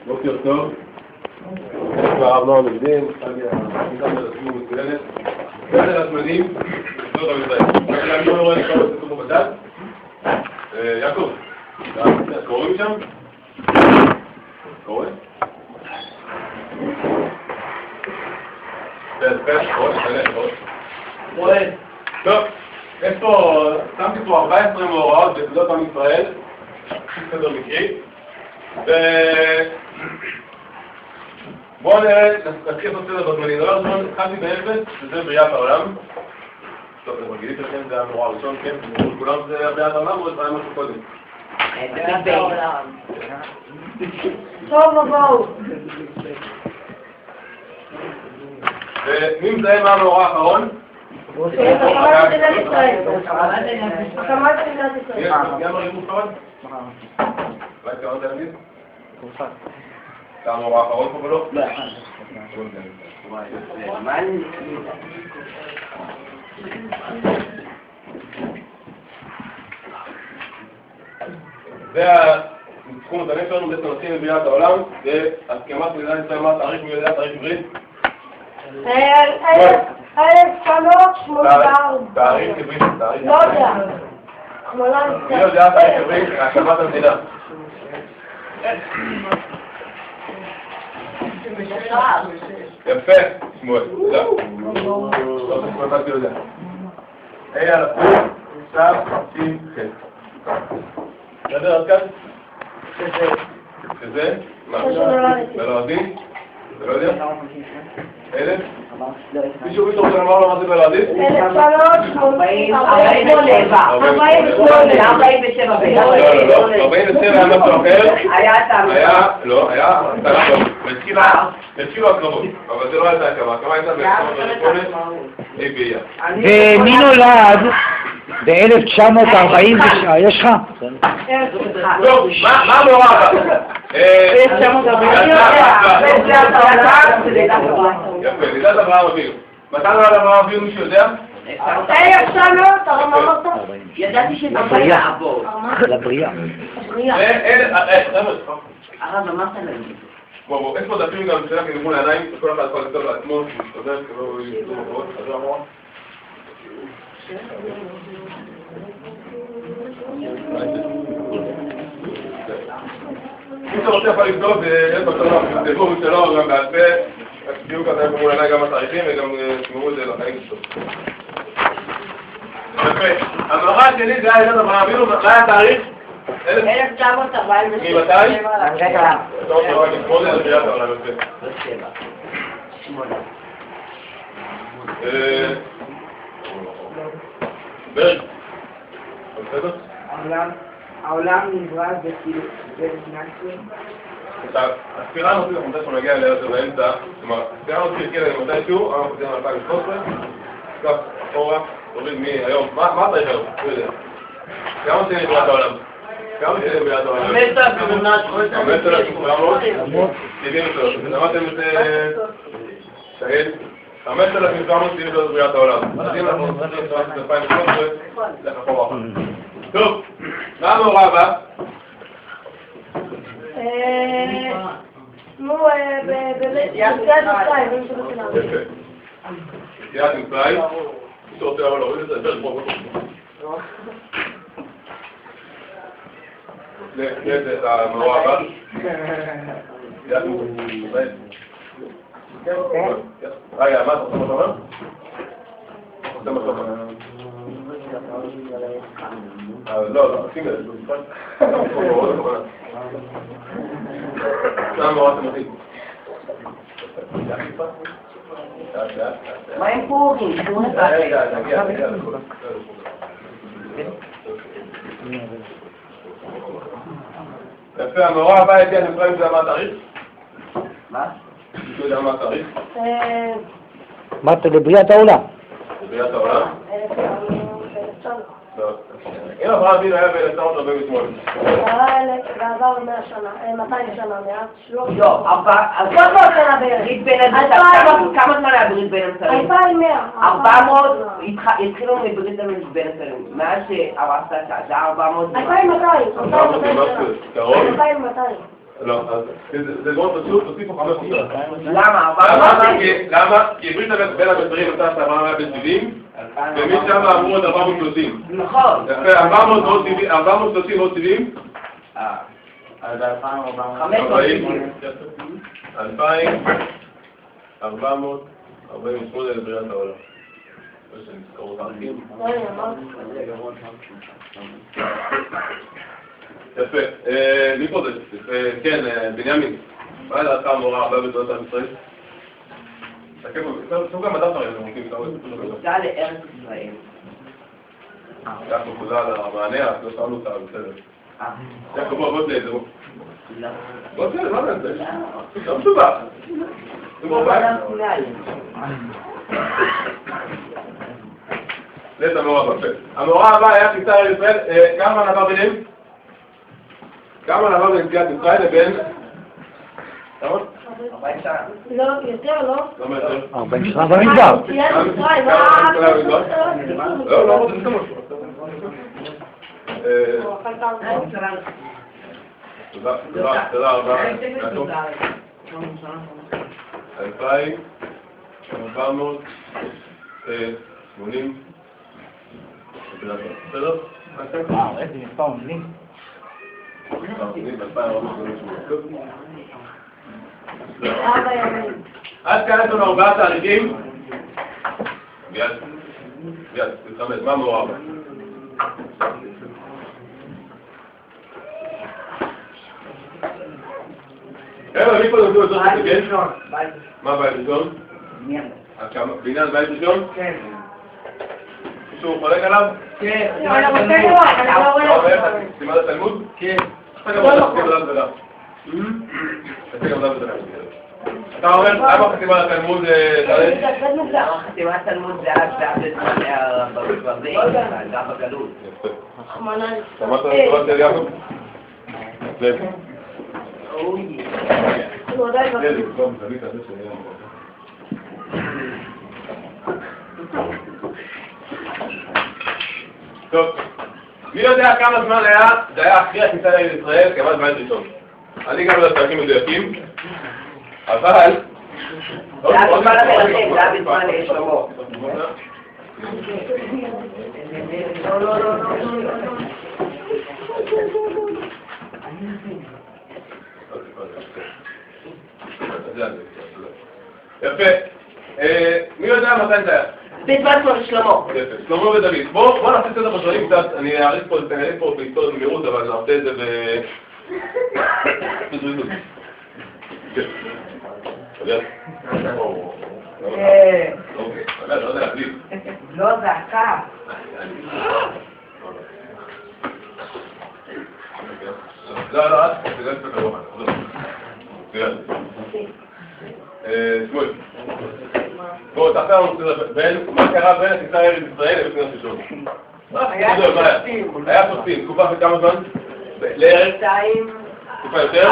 בוקר טוב. הרב נועם מקדים, חגיגה של עצמו מצוינת. בסדר הזמנים, זאת המזרח. אני לא רואה כמה שתתו פה בצד. יעקב, קוראים שם? קוראים? קוראים. טוב, יש פה, שמתי פה 14 מאורעות בתולדות עם ישראל. סדר מקרי. בואו נראה, נתחיל לעשות סדר בזמנים. דבר ראשון, התחלתי באפס, שזה בריאת העולם. טוב, זה מרגילים שלכם, זה המאורע הראשון, כן? כולם זה בריאת העולם או זה היה משהו קודם? בריאת העולם. טוב ובואו. ומי מזהה מה המאורע האחרון? הקמת מדינת ישראל. הקמת מדינת ישראל. גם הריבוף כאן? אולי קראת להגיד? אתה המאורע האחרון פה ולא? לא. זה התחום הזמן שלנו, בעצם נתחיל בבריאת העולם, זה הסכמת מדינת ישראל, מה התאריך מי יודע תאריך עברית? 1984. תאריך עברית, תאריך. לא יודע. מי יודע תאריך עברית? הקמת המדינה. יפה, שמואל, תודה. לא תשמע אחד יודע. על הפרק, סף, שים, חץ. נדבר עד כאן? שזה? מה? בלועדי? זה לא יודע? 1000? מישהו רוצה לומר לו מה זה בלועדי? 1947. 47 היה משהו אחר. לא, היה התחילו הקרבות, אבל זה לא הייתה הקרבה, הקרבה הייתה באייר. ומי נולד ב-1949? יש לך? טוב, מה המאורע הבא? 1949. יפה, לידת אברהם אבינו. מתי נולד אברהם אבינו, מישהו יודע? 1900, הרב אמרת? ידעתי שזה לבריאה. לבריאה. הרב אמרת להם. בואו, יש פה דפים גם שאלה כנגמול העיניים, שכל אחד יכול לכתוב לעצמו, שמשתובב, כלא ישתו מפות, אז לא אמרה? מי שרוצה יכול לבדוק, יש בטוח, תכתבו שלו גם בעל פה, תהיו כזה מול עיניי גם התאריכים וגם תשמרו את זה לחיים שלו. יפה, המאורע השני זה היה לידת אברהם אבינו, מה היה התאריך? 1947. ממתי? רגע. טוב, רק לקרוא לזה בריאת העולם יפה. ברג, בסדר? העולם נברא בנאצים. הספירה הנוצרית, מתי שהוא נגיע אליה יותר באמצע, כלומר, הספירה הנוצרית התחילה מתישהו, אנחנו חוזרים ל-2013, כך אחורה, תוריד מהיום, מה התאריך היום? לא יודע. כמה שנים בריאת העולם? כמה שנים בריאת העולם? 5,773. למדתם את שאל? 5,773 בריאת העולם. אז אם אנחנו נוצרים את 2013, זה אחורה. טוב, מה המאורע הבא? יציאת מצרים. יפה. יציאת מצרים. מי שרוצה לבוא להוריד את זה, יותר כמו לפני את המאורע הבא. יציאת מצרים. רגע, מה אתה עושה מה אתה אומר? עושה מה אתה אומר? לא, שים לב, זה המאורע התמתית. מה עם פורים? יפה, המאורע הבא יציאת מצרים זה מה התאריך? מה? מישהו יודע מה התאריך? אמרת לבריאת העולם. לבריאת העולם? לא. אם אברהם אבינו היה ב-1948. בעבר 100 שנה, 200 שנה, 100, 300. לא, אז 300 שנה בערך. כמה זמן היה ברית בין המצרים? 2100. 400, התחילו מברית בין המצרים. מאז שהרסת את זה, 400. 2200. 400 ומשהו, קרוב? 2200. לא, אז זה מאוד פשוט, תוסיפו 5 חודשים. למה? למה? כי ברית בין המצרים הייתה שאברהם היה בן 70, ומשם אמרו עוד 430. נכון. יפה, 430 ועוד 70. אז 2,400. 2,448 לבריאת העולם. שנזכרו את הערכים. יפה, מי פה זה? כן, בנימין. מה לדעתך המורה הבאה בתולדות עם ישראל? תקפו גם מדף הרי, הם רוצים נקרא לארץ ישראל. יעקב תודה על המענה, אז לא שאלנו אותה, בסדר. יעקב בוא תהיה, זה בוא תהיה, מה זה? לא מסובך. לית המורה בפה. המורה הבאה היה כניסה לארץ ישראל, כמה נעבר ביניהם? כמה נעבר בין יציאת ישראל לבין... כמה? 40 שנה. לא, יותר, לא? לא מעבר. 40 שנה במדבר. יציאת ישראל, לא, לא, זה משהו. תודה רבה. 2,480. בסדר? איזה מספר מילים. אבא כאן יש לנו 4 תאריכים. מיד, תתחמד, מה מעורב? מי פה נתנו את זאת לתקן? מה בית ראשון? בעניין בית ראשון? כן. מישהו חולק עליו? כן. סימן התלמוד? כן. אתה גם רוצה חתימה עליו ולא. אתה גם עליו ולא. אתה אומר, למה חתימה התלמוד חתימת תלמוד זה אז בברזים, גם בגלות. שמעת על התורה של יעקב? לב. טוב, מי יודע כמה זמן היה, זה היה אחרי הכניסה לארץ ישראל, כמעט בית ראשון. אני גם לא יודע מדויקים, אבל... זה היה בזמן המלכים, זה היה בזמן שלמה. יפה. מי יודע מתי זה היה? בזמן של שלמה. יפה, שלמה ודוד. בוא נעשה את זה בשנים קצת, אני אעריך פה בהיסטוריה במהירות, אבל נעשה את זה בזריזות. כן. אתה יודע? כן. אוקיי, לא יודע להחליט. לא, זה עקה. לא, את תראה את זה כמובן. תראה. שמואל. בואו, תחתר לנו מה קרה בין הכניסה לארץ ישראל לבית כנסת ראשון. היה שופטים. תקופה של כמה זמן? לארץ? תקופה יותר?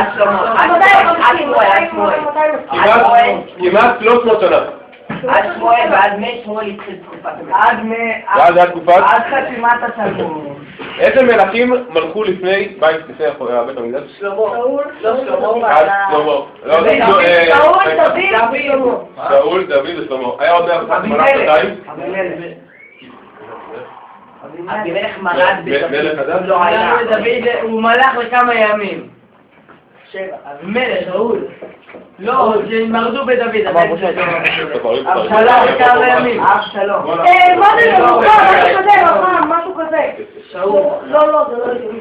כמעט 300 שנה. עד שמואל ועד מי שמואל התחיל תקופת המלך. ועד תקופת? עד חתימת התלמוד. איזה מלכים מלכו לפני בית המקדש? שלמה. לא שלמה. שאול, דוד ושלמה. היה עוד אחד מלך שנתיים? אבימלך מרד מלך חדש? לא היה. הוא מלך לכמה ימים. אבימלך, שאול. לא, שמרדו בדוד. אבשלום, כמה ימים. אבשלום. מה זה משהו כזה. שאול. לא, זה לא הגיוני.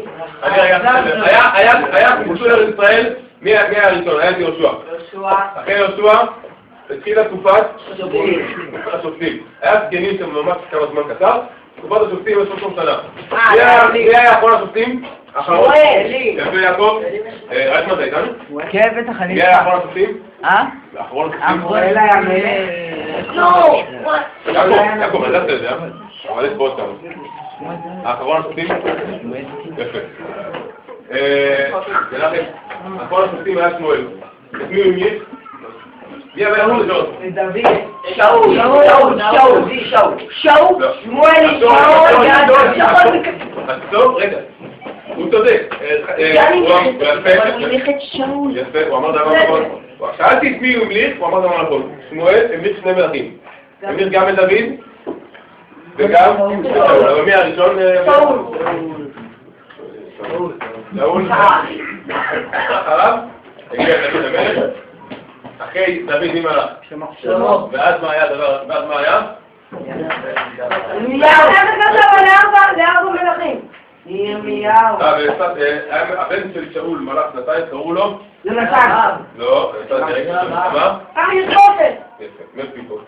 היה כיבושו לארץ ישראל, מי היה הראשון? היה יהושע. אחרי יהושע, התחילה תקופת השופטים. היה סגנים שממש כמה זמן קצר, תקופת השופטים יש 300 שנה. מי היה אחרון השופטים? אחרון. יפה יעקב. רק מתי איתנו? כן, בטח, אני... מי היה אחרון השופטים? אחרון השופטים? אמרואל היה מלך. לא! יעקב, אתה יודע, אבל יש פה עוד כמה. האחרון השופטים? יפה. אחרון השופטים היה שמואל. את מי הוא המליך? מי המלך הראשון? דוד. שאול. שמואל, טוב, רגע. הוא צודק. יפה, הוא אמר דבר נכון. שאלתי את מי הוא המליך, הוא אמר דבר נכון. שמואל המליך שני מלכים. המליך גם את דוד וגם את שאול. אבל מי הראשון? שאול. אחריו הגיע דוד המלך. אחרי דוד מי מלך? ואז מה היה הדבר? ואז מה היה? לארבע מלכים. ירמיהו. הבן של שאול מלך שנתיים, קראו לו? יונתן. לא, מה? מפיבושת. יפה, מפיבושת.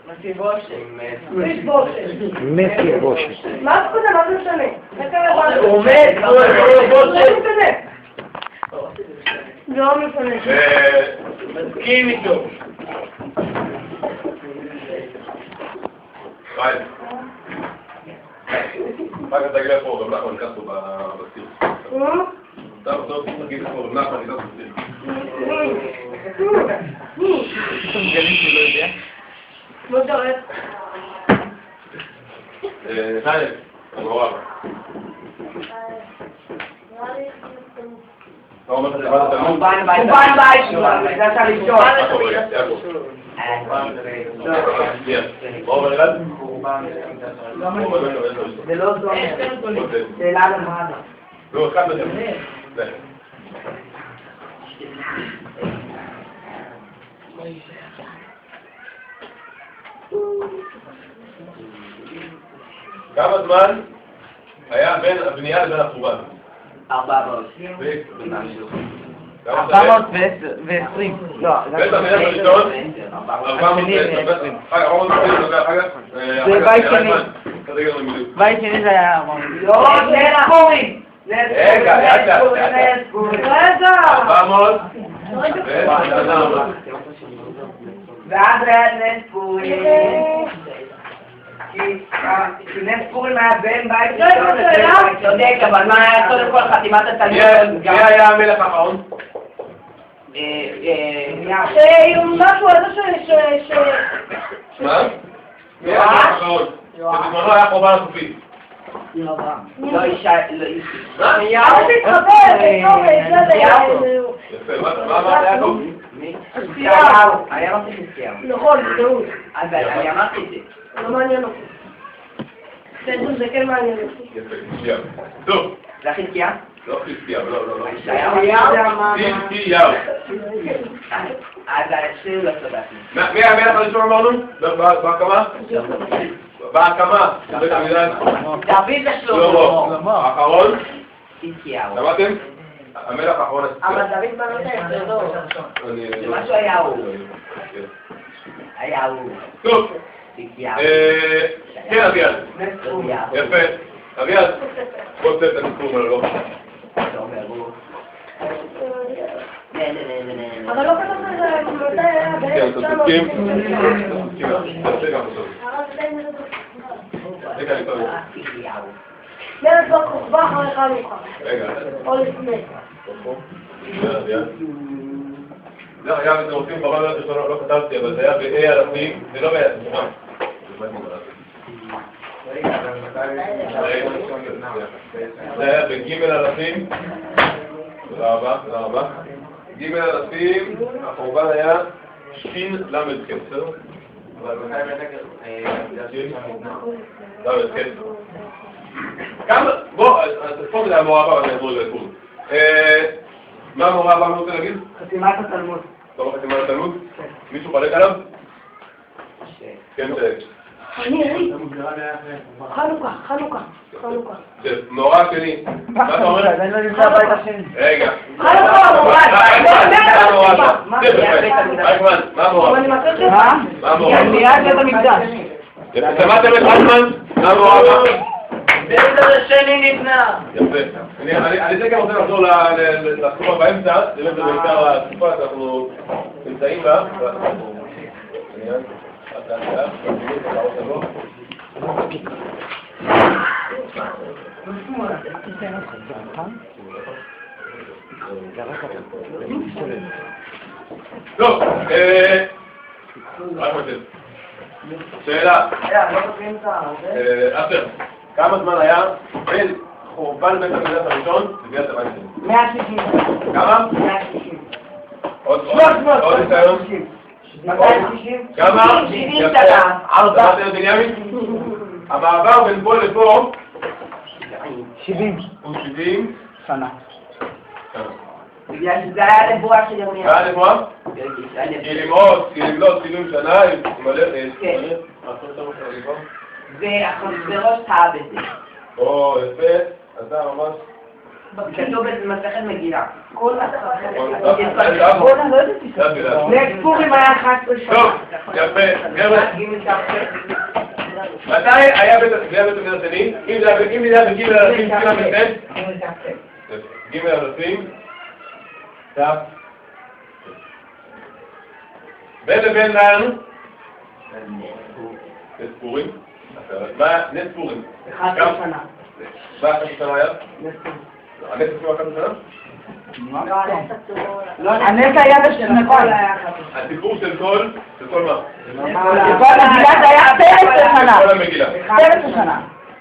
מפיבושת. מה זה מה זה משנה? הוא מת, לא משנה. מסכים איתו. חיים. אחר כך תגיד איפה רב נחמן נכנס לו בסיר. טוב, תגיד איפה רב נחמן נכנס בסיר. לא דרך. חיים, המעורב. אתה אומר לך לבד התלמוד? הוא בא בית שלו, זה אתה לשאול. מה קורה? יעקב. מה אומר אלעד? זה לא זו, זה אלעד המעלה. לא, אחד לכם. כמה זמן היה בין הבנייה לבין החורבן? 400. 420. לא, בית המלך הראשון, 420. זה בית שני. בית שני זה היה... לא, נס פורים. רגע, רגע. 400. ועד ריד נס פורים. כי נס פורים היה בן בית ראשון, צודק, אבל מה היה קודם כל חתימת התלמוד? מי היה המלך האחרון? משהו הזה מה? מי היה המלך האחרון? שבזמנו היה חורבן הסופי. לא אישה, לא אישה. מה? יפה, מה אמרת יעקב? אני אמרתי חזקיהו. נכון, זהו. אז אני אמרתי את זה. לא מעניין אותי. זה כן מעניין אותי. יפה, חזקיהו. טוב. זה חזקיהו? לא חזקיהו, לא. חזקיהו. אז השיר לא צודקתי. מי המלך הראשון אמרנו? בהקמה? בהקמה. בית המקדש. דוד ושלמה. האחרון? חזקיהו. שמעתם? המלך האחרון. אבל דוד בנותן, זה לא. זה משהו היה הוא. היה הוא. טוב. חזקיהו. כן, אביעד. יפה. אביעד. בוא תצא את הסיפור מלא, לא? אבל לא כתוב לזה, מתי היה כן, אתה צודקים. מלך בר כוכבא אחרי חנוכה. רגע. או לפני. דרך אגב, אתם רוצים חבל לא כתבתי, אבל זה היה באי אלפים, זה לא באי אלפים. זה היה בג' אלפים. תודה רבה. ג' אלפים, החורבן היה שין למד כסר. כמה, בוא, פה זה היה מורה הבא, ואני אעבור ללכוד. מה המורה הבא אני רוצה להגיד? חתימת התלמוד. לא חתימת התלמוד? מישהו חולק עליו? כן, אני חנוכה. מאורע שני. מה אתה אומר? אני לא נמצא בית השני. רגע. מה המאורע? מה? בניית בית המקדש. שמעתם את רייכמן? מה המאורע? בית השני נבנה. יפה. אני זה גם רוצה לחזור לתקופה באמצע, זה בעיקר התקופה שאנחנו נמצאים בה. טוב, רק חושב. שאלה. אפשר, כמה זמן היה בין חורבן בית המקדש הראשון, זה ביאת הבית שני. 160. כמה? 160. עוד ניסיון? 260. כמה? 70 שנה. אמרת להיות בנימין? המעבר בין פה לפה 70 הוא 70 שנה. בגלל שזה היה נבואה של ירמיהו. היה נבואה? כי למרות 70 שנה, מלא... כן. והחסרוש טעה בזה. או, יפה, אתה ממש... כתוב במסכת מגילה. נגד פורים היה 11 שנה. טוב, יפה, חבר'ה. מתי היה בית המקדש השני? אם זה היה בגיל אלפים, גיל אלפים, בין לבין לנו? נס פורים. מה היה? נס פורים. 11 שנה. מה 11 שנה היה? הנס עצמו 11 שנה? הנס היה בשנתיים. הסיפור של כל מה? כל המגילה זה היה 12 שנה. כל המגילה. 12 שנה.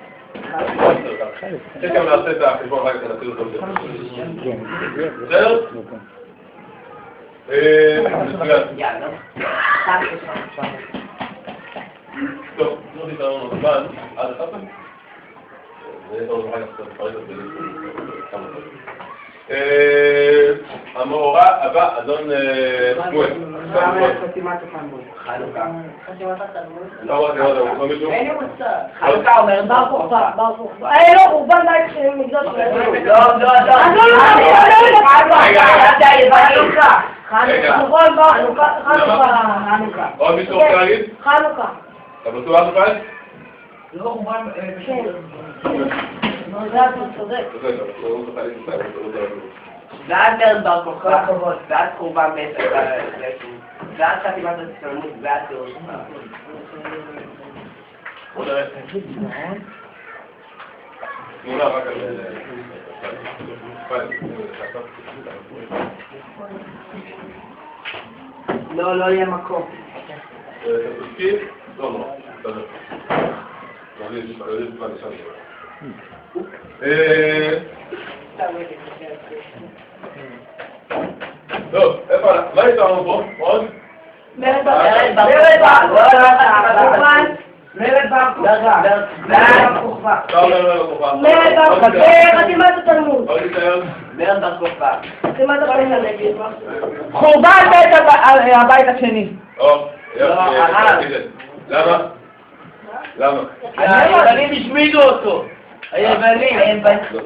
אחרי גם נעשה את החשבון, רק נעשה אותו. בסדר? מצוין. טוב, לא תתארנו לנו זמן, עד הספר? זה עוד אחר כך תפריד את זה. המאורע הבא, אדון שמואל. חנוכה. לא מישהו? חנוכה אומר בר כוכבא. לא, חורבן בית של מקדש. חנוכה. עוד מישהו רוצה להגיד? חנוכה. אתה בטוח חנוכה? לא חורבן... כן. אתה צודק. ועד מרד בר כוכבא, ועד חורבן בית, ועד חתימת הציונות, ועד תיאור. בוא נראה. תמונה רק על... לא יהיה מקום. תזכיר? לא, בסדר. טוב, איפה, מה יש לנו פה? עוד? מרד בר כוכבא. חתימת התלמוד. עוד ניסיון? מרד בר כוכבא. חתימת התלמוד. חורבן בית הבית השני. למה? למה? היוונים השמידו אותו. היוונים.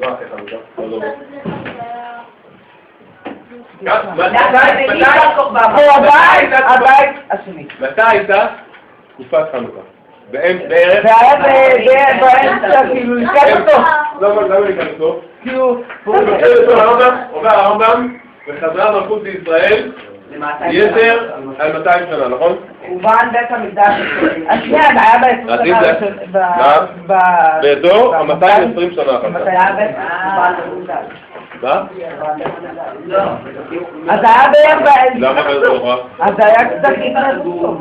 חורבן הבית השני. מתי הייתה תקופת חנוכה? בערך? זה היה באמצע, כאילו, לקראת אותו. למה לקראת אותו? כאילו, עובר הרמב"ם וחזרה מלכות בישראל יתר על 200 שנה, נכון? חורבן בית המקדש השנייה, זה היה באזור ה-220 שנה אחר כך. מה? אז היה בערך... למה באזור? אז היה קצת התנדבו.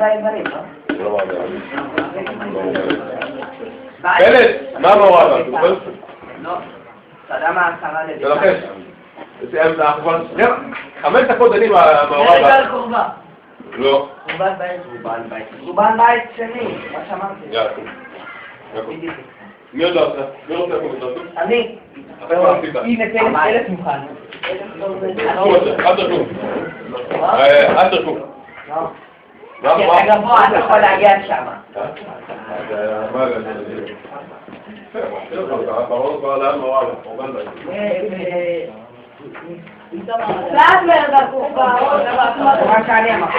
פלט, מה המאורע? לא. אתה יודע מה השרה לביתה? תנחש. 5 דקות דנים מהמאורע. מרד בר לא. חורבן בית שני, מה שאמרתי. יאללה. מי עוד לא עושה? מי רוצה לקום בצרפים? אני. הנה, פלט מוכן. אל תרקום. אל תרקום. כי אתה גבוה, אתה יכול להגיע שם. ברור כבר לאן מאורע. ועד מרד בר כוכבא. מה שאני אמרתי.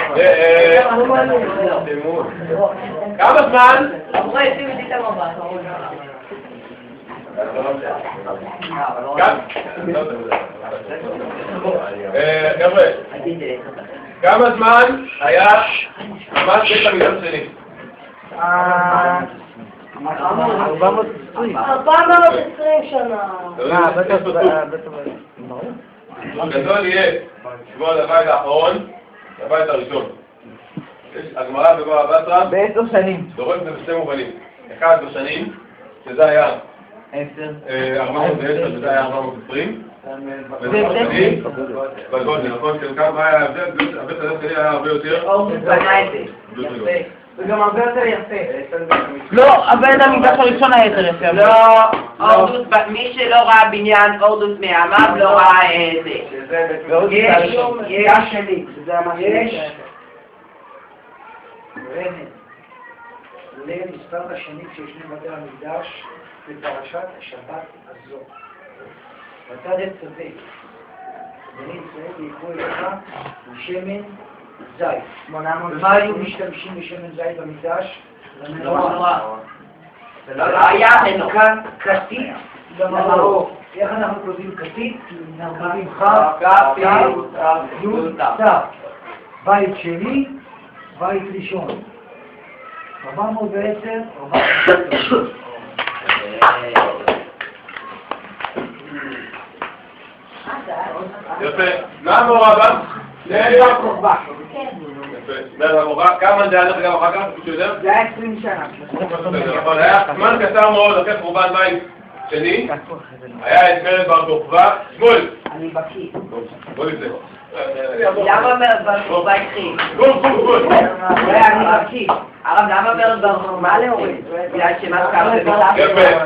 כמה זמן? עברו ישים איתי את המבט. חבר'ה, כמה זמן היה ממש בית המקדש השני? 420 שנה. גדול יהיה שבוע לבית האחרון, לבית הראשון. הגמרא בבבא בתרא ב10 שנים. דורש את זה בשני מובנים. אחד בשנים, שזה היה 10. 410, זה היה 420. בגודל, נכון? כמה היה ההבדל? הבית הזה שלי היה הרבה יותר. אורדוס בנה את זה. יפה. וגם הרבה יותר יפה. לא, הבית המקדש הראשון היה יותר יפה. לא, אורדוס, מי שלא ראה בניין אורדוס מהעמם לא ראה את זה. יש שלי. יש. למספר השנים שישנו בתי המקדש בפרשת השבת הזו. ותד את צווה, בני ישראל ויקחו אליך שמן זית. ומה היו משתמשים בשמן זית במקדש? למנורה. לא היה מנורה. כתית למרור. איך אנחנו כותבים כתית? אנחנו כותבים חב, י' ת'. בית שני, בית ראשון. 410, 410. יפה. מה המורה בה? זה כוכבה. יפה. כמה זה היה לך גם אחר כך? מישהו יודע? זה היה 20 שנה. נכון, היה זמן קצר מאוד אחרי חורבן בית שני. היה את מרד בר כוכבא. שמואל. אני בקיא. בוא נבדק. למה מרד בר כוכבא התחיל? גול. אני בקיא. הרב, למה מרד בר כוכבא להוריד? בגלל שמה שקרה בביתר? יפה.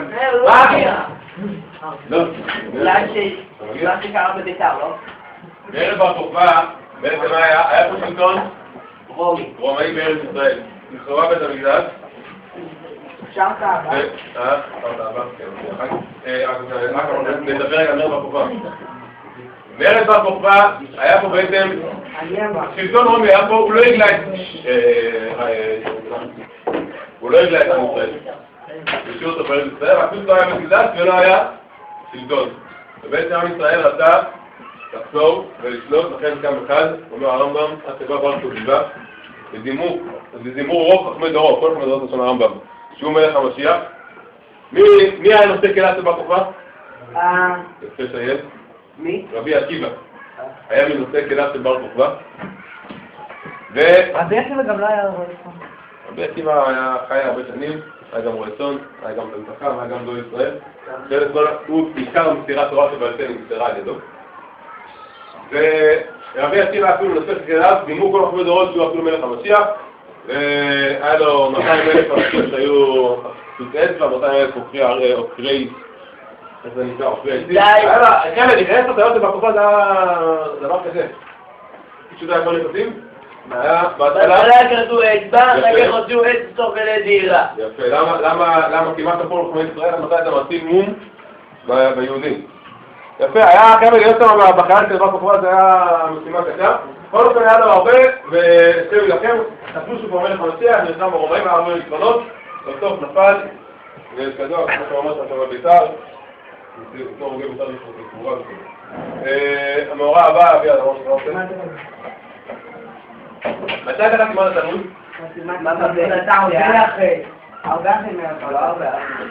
לא. בגלל שמה שקרה בביתר, לא? מרד בר כוכבא בעצם היה פה שלטון רומאי בארץ ישראל. נחרבה בית המקדש. אפשר כאבא? נדבר רגע על מרד בר כוכבא. מרד בר כוכבא היה פה בעצם שלטון רומי, היה פה, הוא לא הגלה את עם ישראל. השאיר אותו בארץ ישראל, אפילו לא היה מקדש ולא היה שלטון. ובעצם עם ישראל רצה לחזור ולשלוט, לכן קם אחד, אומר הרמב"ם, התיבה בר כוכבא, ודימו רוב חכמי דורות, כל חכמי דורות לשון הרמב"ם, שהוא מלך המשיח. מי היה נושא כלת של בר כוכבא? יפה שייל. מי? רבי עקיבא. היה מנושא כלת של בר כוכבא. רבי עקיבא גם לא היה רואה צאן. רבי עקיבא היה חי הרבה שנים, היה גם רואה צאן, היה גם בן חכם, היה גם גוי ישראל. הוא בעיקר מסירת תורה שבעל פה נמסרה על ידו. ורבי עקיבא אפילו נושא כליו, דימו כל חכמי דורות שהוא אפילו מלך המשיח. והיה לו 200,000 אנשים שהיו סוטי אצבע, 200,000 עוקרי, איך זה נקרא, עוקרי עצים. היה לה, כן, להיכנס לטעיות בתקופה זה היה דבר כזה. פשוט היה כל נכנסים, היה בהתחלה... בהתחלה כתוב אצבע, אחר כך הוציאו עץ תוך כדי דירה. יפה, למה כמעט כל חכמי ישראל, מתי אתה מציב מום ביהודים? יפה, היה כמה להיות שם בחייל של בר כוכבא, זה היה משימה קשה. כל אופן היה לו הרבה, והתחילו להילחם, חשבו שהוא כבר מלך המשיח, נלחם ברומאים, היה הרבה ניצחונות, בסוף נפל, וכזו, כמו שאמרת שם בביתר, כמו רוגי ביתר לקבורה וכו'. המאורע הבא, אביה, אתה רוצה? מתי אתה כמעט התלמוד? מה זה? אתה עולה אחרי. הרבה אחרי מהפעלה, הרבה.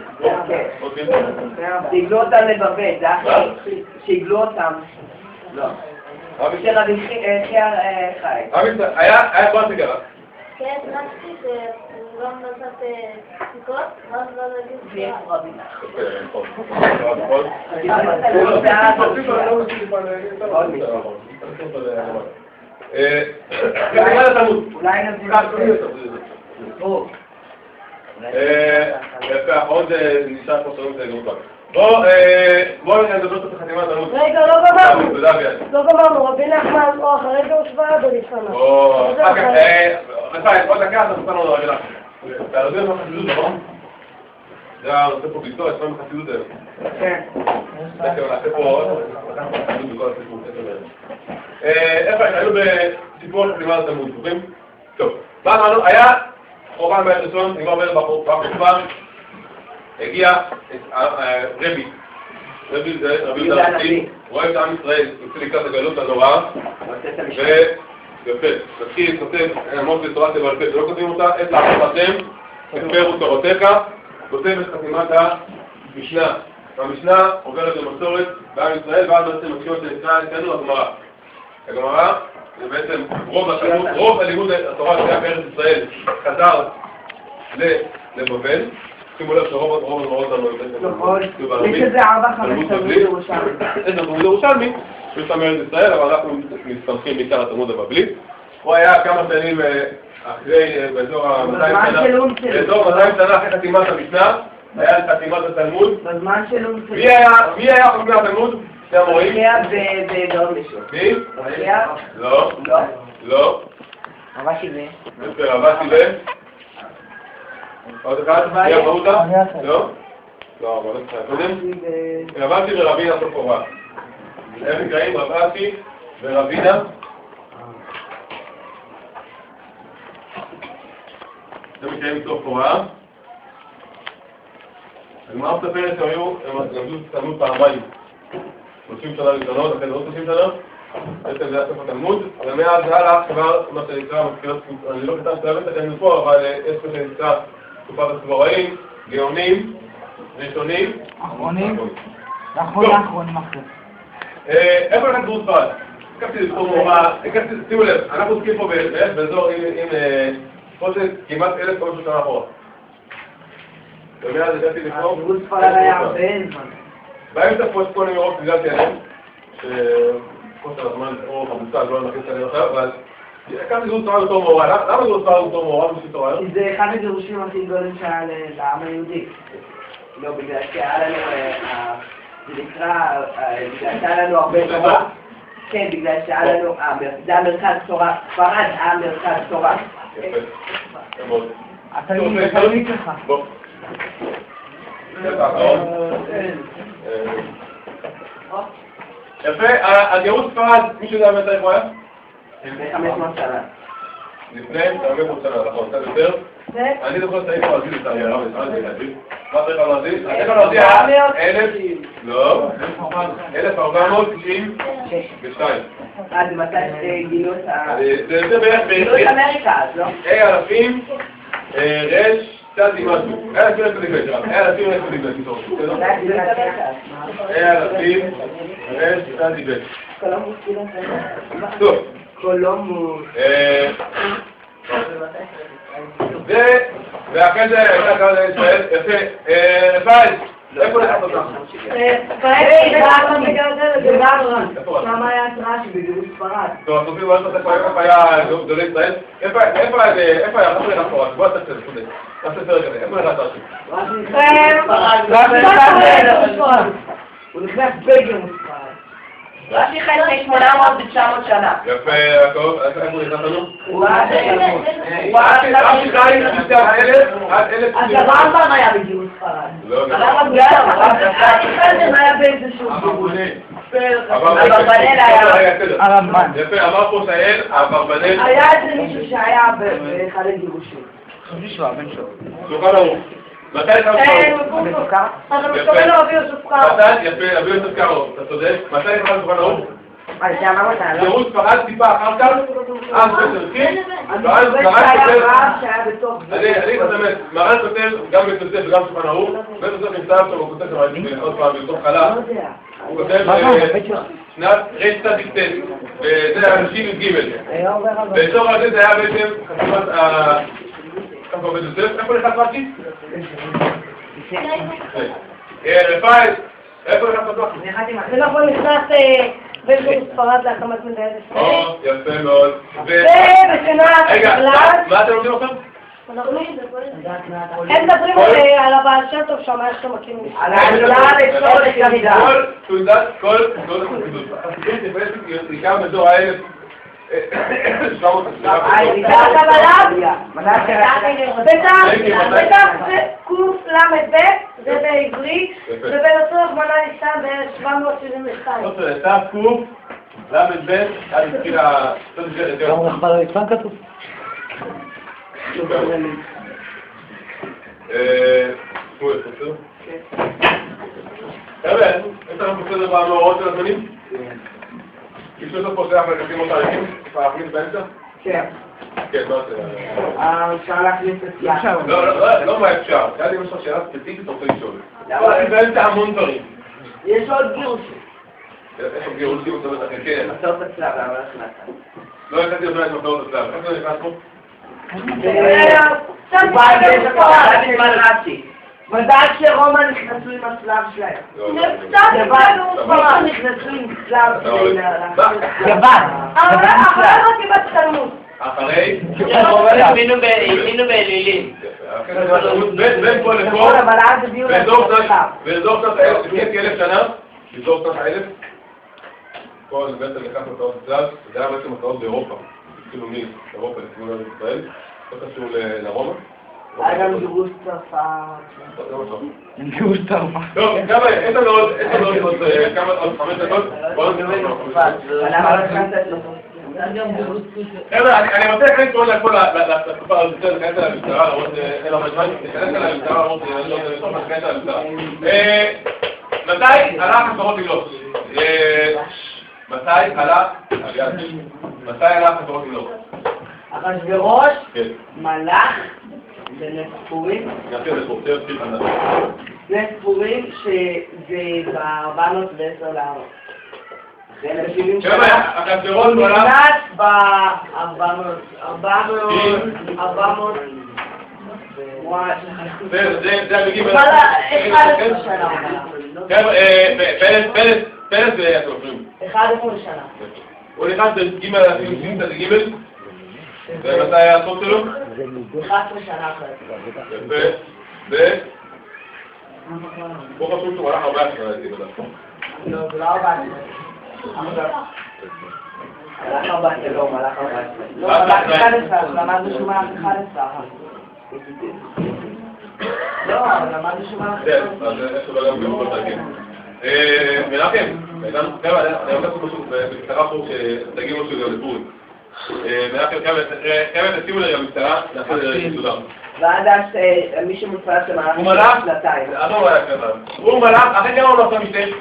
שיגלו אותם לבבל, זה אחרי. שיגלו אותם. לא. שרבי חייר חי. היה כבר שקרה. כן, רציתי שגם נתת סיכות, ואז לא נגיד אולי נזמין יפה, האחרון זה נשאר פה שרים את הגרופה. בואו נדבר את החתימה התלמוד. רגע, לא גמרנו, רבי נחמן או אחרי זה הושבע או לפניו. עוד דקה אתה נותן לנו רבי נחמן. אתה יודע מה חסידות, נכון? זה הנושא פה ביצוע, יש לנו חסידות היום. כן. נעשה פה חסידות בכל הסיפור. איפה היינו בסיפור החתימה התלמוד, זוכרים? טוב, מה אמרנו? היה חורבן בית ראשון, נגמר מלך בר כוכבא, הגיע רבי זה רבי יהודה הנשיא, רואה את עם ישראל, יוצא לקראת הגלות הנוראה, ויפה, תתחיל כותב אמות לתורה שבעל פה, שלא כותבים אותה, את לעצמכם, הפרו תורותיך, כותב את חתימת המשנה. המשנה עוברת למסורת בעם ישראל, ואז בעצם מקשיבות של ישראל אצלנו הגמרא. הגמרא זה בעצם רוב הלימוד התורה שהיה בארץ ישראל חזר לבבל, שימו לב שרוב הדברות לנו נכון, יש איזה 4-5 תלמוד ירושלמי. יש תלמוד ירושלמי, שיש שם ארץ ישראל, אבל אנחנו מסתמכים בעיקר לתלמוד הבבלי. הוא היה כמה שנים אחרי, באזור ה-200 שנה אחרי חתימת המשנה, היה חתימת התלמוד. בזמן של אונצל. מי היה חתימת התלמוד? שני המורים? היה בגאון בשביל. מי? היה? לא. לא. לא. רבשי זה. בסדר, רבשי זה? עוד אחד? מי החרותה? לא? לא, אבל לא צריך. קודם? רבשי ורבינה סוף חובה. הם נקראים רבשי ורבינה. הם נקראים סוף חובה. הגמרא מספרת שהם למדו תלמוד פעמיים. 30 שנה ראשונות, אחרי עוד 30 שנה. בעצם זה היה סוף התלמוד, אבל מאז הלאה כבר מה שנקרא מזכירות, אני לא כתב שלבת לכם פה, אבל יש מה שנקרא תקופת הסבוראים, גאונים, ראשונים. אחרונים אחרי. איפה לקחת דרות ספרד? הקפתי לזכור מורה, שימו לב, אנחנו עוסקים פה באזור עם פרוצת כמעט 1,500 שנה אחורה. ומאז הגעתי לקרוא. דרות ספרד היה הרבה זמן. באים את הפרוטוקולים מרוב תגלתי עליהם, שחוסר הזמן או המושג לא נכניס עליהם עכשיו, אבל כאן דרות ספרד אותו מורה. למה דרות ספרד אותו מורה בשביל תורה? כי זה אחד הגירושים הכי גדולים שהיה לעם היהודי. לא, בגלל שהיה לנו, זה נקרא, בגלל שהיה לנו הרבה תורה. כן, בגלל שהיה לנו, זה המרכז תורה, ספרד היה מרכז תורה. יפה, מאוד. התלמיד שלך. בוא. יפה, הגירוש ספרד, מישהו יודע מתי הוא היה? לפני 500 שנה. לפני 500 שנה, נכון, קצת יותר. אני זוכר שהייתי מרזיל את הרב, מה צריך למרזיל? צריך למרזיל היה 1492. אז מתי גילו את ה... זה בערך גילו את אמריקה, אז לא? אלפים, רש, צדי משהו. אלפים רש, צדי בית. קולומוס כאילו טוב. קולומוס. ואחרי זה הייתה כאן לישראל, יפה, רפאל, איפה לך אותך? שם היה התראה שבגירוש ספרד. טוב, אז תופיעו מה שאתה איפה היה גדולי ישראל? איפה היה? איפה לך פורט? בוא נעשה את זה, נעשה סרט כזה, איפה לך סרט? הוא נכנס בגירוש ספרד. רש"י חי לפני 800 ו-900 שנה. יפה, יעקב, איפה הוא נכנס לנו? רש"י חי לפני 1,000. אז הרמב"ם היה בגירוש ספרד. לא, לא. הרמב"ם היה באיזשהו גירוש. אברבנאל היה. הרמב"ן. יפה, אמר פה שהאל, אברבנאל. היה איזה מישהו שהיה באחד הגירושים. מישהו, הבן שלו. שולחן ערוך. מתי אתה המסוכר? אתה מתכוון לאבי יוסף קארו. יפה, אבי יוסף קארו, אתה צודק. מתי אתה שולחן ערוך? אז זה אמר אותה, לא? גירוש ספרד טיפה אחר כך, אז בסרקים, ואז שהיה בתוך זה. אני חושבת, מרן כותב גם בתוסף וגם שולחן ערוך, בתוסף נמצא שם, הוא כותב שם עוד פעם בתוך חלה, הוא כותב שנת רצ"ט, וזה אנשים י"ג. באזור הזה זה היה בעצם חתימת ככה בתוסף, איפה לך פרקי? רפאל, איפה לך פרקי? זה נכון, נכנס בגירוש ספרד להקמת מדינת ישראל. יפה מאוד. ובשנה רגע, בכלל, מה אתם לומדים עכשיו? הם מדברים על הבעל שם טוב שם, איך שאתה מקים משהו. על העגלה לצורך ירידה. כל תעודות החסידות. החסידות זה בעצם עיקר באזור האלף. בתקל"ב, זה בעברית, ובלצורך מנה ניסן ב-772. תקל"ב, עד התחיל ה... גם רחבל הליצמן כתוב. חבר'ה, יש לנו בסדר במאורעות של הזמנים? מישהו לא פותח ולקחים אותה עליהם? אפשר להכניס באמצע? כן. כן, לא עושה. אפשר להכניס את זה. לא מה אפשר. כאן אם יש לך שאלה ספציפית, אתה רוצה לשאול. אני באמצע המון דברים. יש עוד גירושים. יש עוד גירושים, זאת אומרת, כן. מסעות הצלב, אבל נכנסת. לא הכנתי עוד מעט מסעות הצלב. איך זה נכנס פה? ודעת שרומא נכנסו עם הצלב שלהם. יוון נכנסו עם צלב כדי יוון. אחרי חטיבת תלמוד. אחרי? האמינו באלילים. בין פה לפה, באזור שנת ה-1000 שנה, באזור שנת ה-1000, פה בעצם לקח מטרות צלב, זה היה בעצם מטרות באירופה, כאילו מאירופה לכיוון ארץ ישראל, לא קשור לרומא. היה גם גירוש צרפת. גירוש צרפת. טוב, יש לנו עוד 5 דקות, בואו נתחיל. אני רוצה להכניס עוד לכל לתקופה הזאת, להכניס על המשטרה, למרות אין הרבה זמן, להכניס על המשטרה, למרות לא להכניס על המשטרה. מתי הלך חסרות לגלות? מתי הלך חסרות לגלות? אחשוורוש, מלאך, בנס פורים. נס פורים שזה ב-410 לארץ. אחשוורוש מלאך? נמנס ב-400. זה המגיעים... 11 שנה. פלס ואתם עוברים. 11 שנה. הוא נכנס בג' הסיום את ג' ומתי היה הסוף שלו? 11 שנה אחרת. יפה. פה חשוב שהוא הלך 14 שנה. לא, זה לא 14. הלך 14, לא, הלך 14. לא, הלך 11, למדנו שהוא הלך 11. לא, למדנו שהוא הלך 11. כן, אז איך הוא לא גם בכל תרגיל. מנחם, אני רוצה לעשות משהו בקצרה פה שתגיד משהו גם לפורים. מנחם, כמה תשימו לי גם בקצרה, נעשה את זה מסודר. ועד אז מי שמופרש למעלה הוא מלאך? שנתיים. הוא מלאך, אחרי כמה הוא נעשה משתה?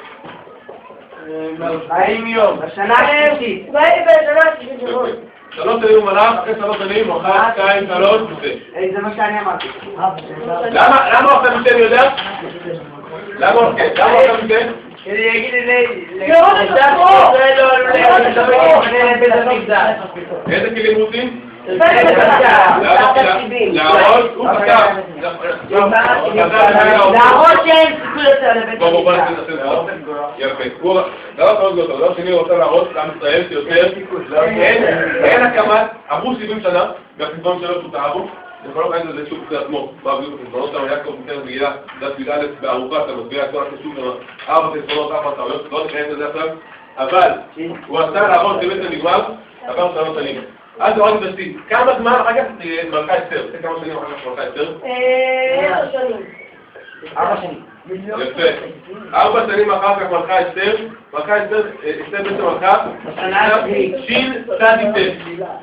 40 יום, בשנה השלישית. בשנה השלישית. 3 שנים הוא מלאך, אחרי 3 שנים הוא 1, 2, 3, משתה. זה מה שאני אמרתי. למה הוא עושה משתה אני יודע? למה הוא עושה משתה? כדי להגיד את זה... איזה כלים הוא עושים? להראות, הוא חשב. להראות שאין סיכוי יותר לבית בוא נעשה את זה. יפה. דבר שני הוא רוצה להראות לעם ישראל שיותר אין הקמת, עברו 70 שנה והחשבון שלו שהוא תאהבו יכולו כאן לזה שהוא קצת עצמו מה בדיוק החשבונות שם יעקב מתאר בגילה דת י"א בארוכה אתה מסביר את כל החשוב שם 4 חשבונות 4 טעויות לא נכנס לזה עכשיו אבל הוא עשה להראות שבית הנגמר עבר 3 שנים אז הוא רק בשיא כמה זמן אחר כך מלכה אסתר כמה שנים אחר כך מלכה אסתר? 10 שנים 4 שנים יפה 4 שנים אחר כך מלכה אסתר אסתר בעצם מלכה שין צדיק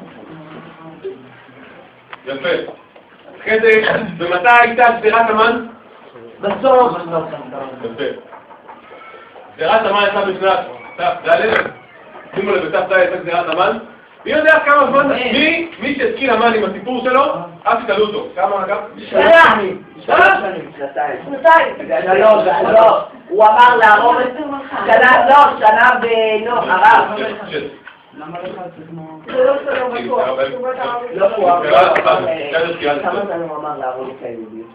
יפה אחרי זה ומתי הייתה ספירת המן? בסוף יפה ספירת המן הייתה בשנת ת"ד שימו לב בת"ד הייתה ספירת המן מי יודע כמה זמן מי שהתקיל המן עם הסיפור שלו אז תקלו אותו כמה אגב? שנתיים הוא אמר להרוג את שנה בנוח הרב למה לך את זה כמו... זה לא שלא בטוח. לא הוא אמר כמה זמן הוא אמר להרוג את היהודים?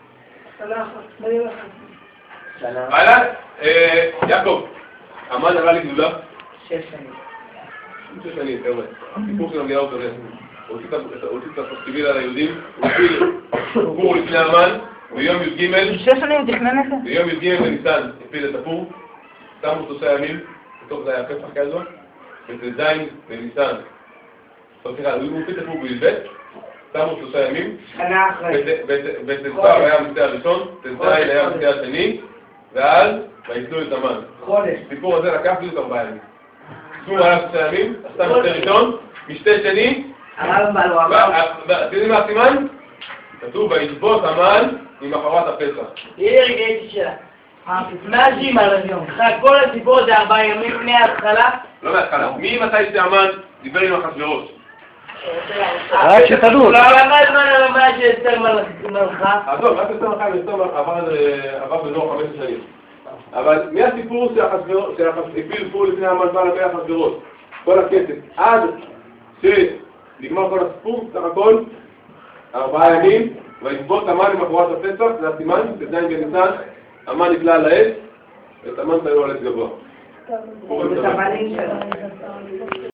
שנה. הלאה, יעקב, המן עלה לגדולה? 6 שנים. 6 שנים, חבר'ה. הסיפור של המדינה הוא כזה. הוא הוציא את הפסטיביל על היהודים, הוא הוציא סיפור לפני המן, ביום י"ג. 6 שנים תכנן את זה? ביום י"ג בניסן הפיל את הפור, שמו 3 ימים, בתוך זה היה פסח כזו, וזה זין בניסן. הוא הפיל את הפור בי"ב, שמו 3 ימים. שנה אחרי. ותזכר היה המסע הראשון, תזין היה המסע השני, ואז ויתנו את המן. חודש. הסיפור הזה לקח בדיוק 4 ימים. שום היה 3 ימים, עשתה משתה ראשון, משתה שני. הרמב"ם הוא אמר. אתם יודעים מה הסימן? כתוב וישבות המן ממחרת הפסח. יהיה רגעי שלה. מה זים על היום? כל הסיפור זה 4 ימים לפני ההתחלה? לא מההתחלה. ממתי שהמן דיבר עם אחשוורוש? רק שתדעו. לא למד מה ללמד שאסתר מלכה? עזוב, רק אסתר מלכה ואסתר עבר בזור 15 שנים. אבל מהסיפור שהפיל פור לפני המן בא לפי אחשוורוש, כל הכסף, עד שנגמר כל הסיפור, סך הכל 4 ימים וישבות המן למחרת הפסח, זה הסימן, בזין בניסן, המן נקלע על העץ, ואת המן תלו על עץ גבוה. זה הבנים שלו.